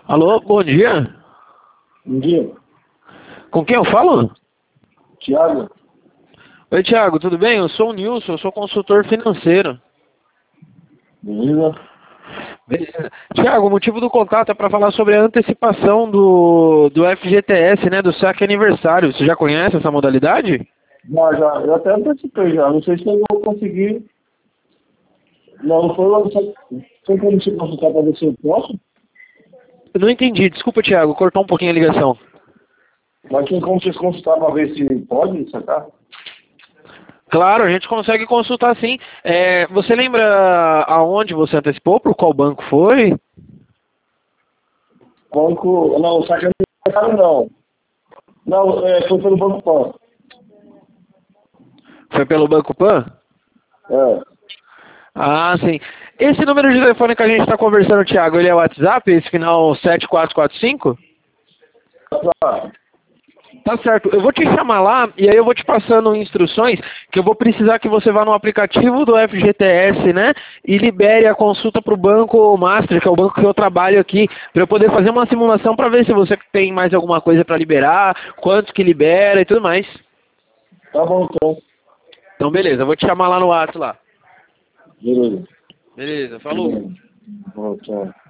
Alô, bom dia. Bom dia. Com quem eu falo? Tiago. Oi, Thiago, tudo bem? Eu sou o Nilson, eu sou consultor financeiro. Beleza? Beleza. Thiago, o motivo do contato é para falar sobre a antecipação do FGTS, né, do saque aniversário. Você já conhece essa modalidade? Já. Eu até antecipei já. Não sei se eu vou conseguir. Não foi lá. Tem como se consultar para ver se eu posso? Eu não entendi, desculpa, Thiago, cortou um pouquinho a ligação. Mas tem como vocês consultar para ver se pode sacar? Claro, a gente consegue consultar sim. Você lembra aonde você antecipou? Por qual banco foi? Banco. Não, saque aniversário não. Não, foi pelo Banco Pan. Foi pelo Banco Pan? É. Ah, sim. Esse número de telefone que a gente está conversando, Thiago, ele é o WhatsApp, esse final 7445? Tá. Tá certo. Eu vou te chamar lá e aí eu vou te passando instruções que eu vou precisar que você vá no aplicativo do FGTS, né? E libere a consulta para o Banco Master, que é o banco que eu trabalho aqui, para eu poder fazer uma simulação para ver se você tem mais alguma coisa para liberar, quanto que libera e tudo mais. Tá bom então. Então, beleza. Eu vou te chamar lá no WhatsApp lá. Beleza. Beleza. Falou. Beleza. Bom, tchau.